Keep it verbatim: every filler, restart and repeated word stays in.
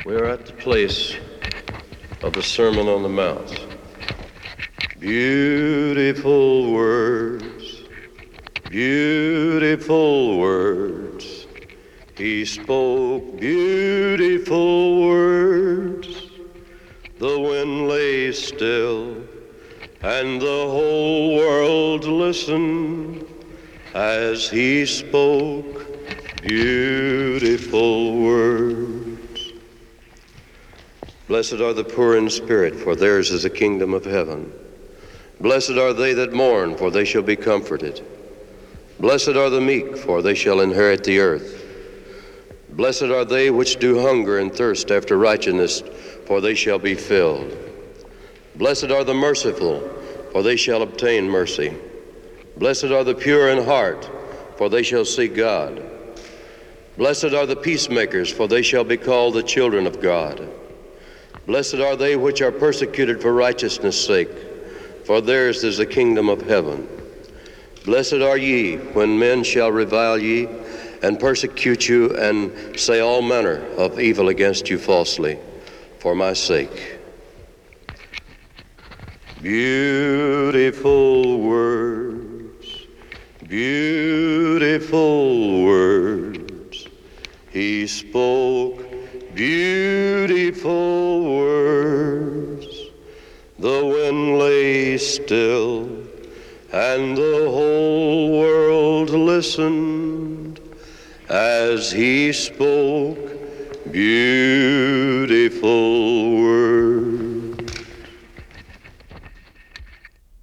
We are at the place of the Sermon on the Mount. Beautiful words, beautiful words. He spoke beautiful words. The wind lay still, and the whole world listened as he spoke beautiful words. Blessed are the poor in spirit, for theirs is the kingdom of heaven. Blessed are they that mourn, for they shall be comforted. Blessed are the meek, for they shall inherit the earth. Blessed are they which do hunger and thirst after righteousness, for they shall be filled. Blessed are the merciful, for they shall obtain mercy. Blessed are the pure in heart, for they shall see God. Blessed are the peacemakers, for they shall be called the children of God. Blessed are they which are persecuted for righteousness' sake, for theirs is the kingdom of heaven. Blessed are ye when men shall revile ye, and persecute you, and say all manner of evil against you falsely, for my sake. Beautiful words, beautiful words. He spoke beautiful words. The wind lay still, and the whole world listened as he spoke beautiful words.